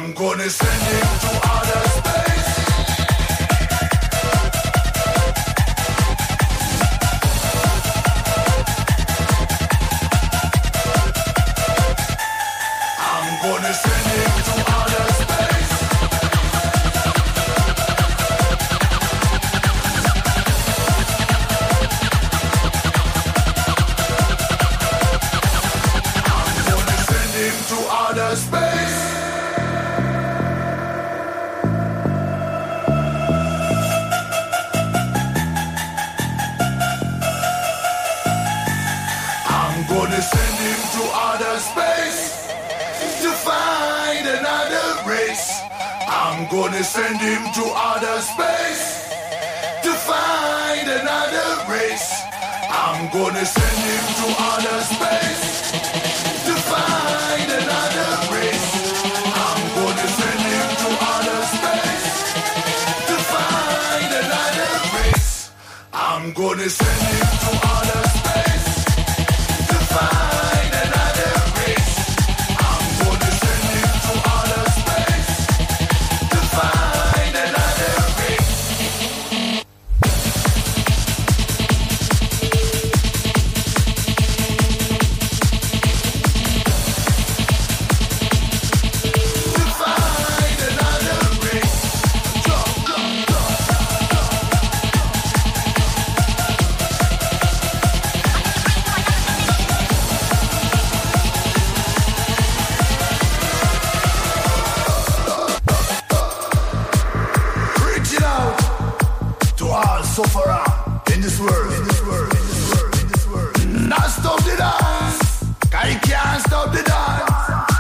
I'm gonna send him to outer space. I'm gonna send him to outer space. I'm gonna send him to outer space. I'm gonna send him to outer space to find another race. I'm gonna send him to outer space to find another race. I'm gonna send him to outer space to find another race. I'm gonna send him to outer space to find another race. I'm gonna send him to outer space to find another race. I'm gonna send him to outer space to find another race. To find another race. Reaching out to all sufferer in this world, in this world, in this world, in this world. Not stop the dance, 'cause you can't stop the dance.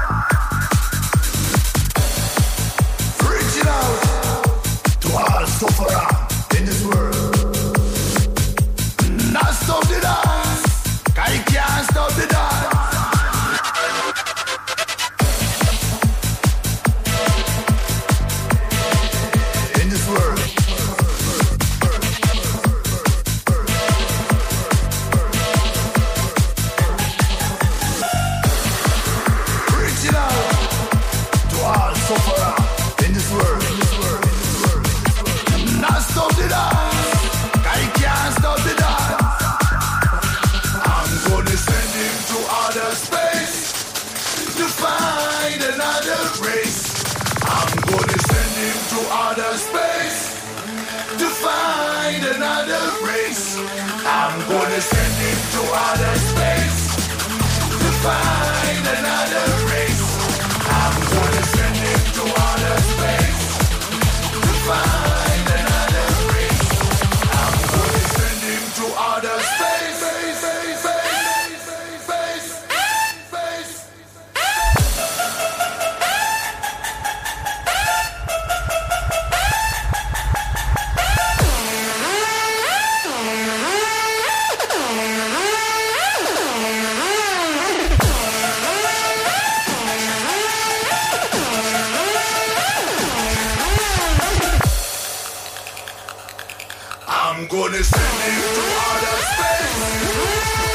Reaching out to all sufferer in this world. Not stop the dance, 'cause you can't stop the dance. In this world. Reaching out to all sufferer in this world. In this world. In this world. In this world. Not stop the dance, 'cause you can't stop the dance. I'm gonna send him to outer space to find another race. I'm gonna send him to outer space to find another race. I'm gonna send him to outer space to find another race. I'm gonna send him to outer space to find another race. I'm gonna send him to outer space. Space, space, space, space, space. I'm gonna send him to outer space.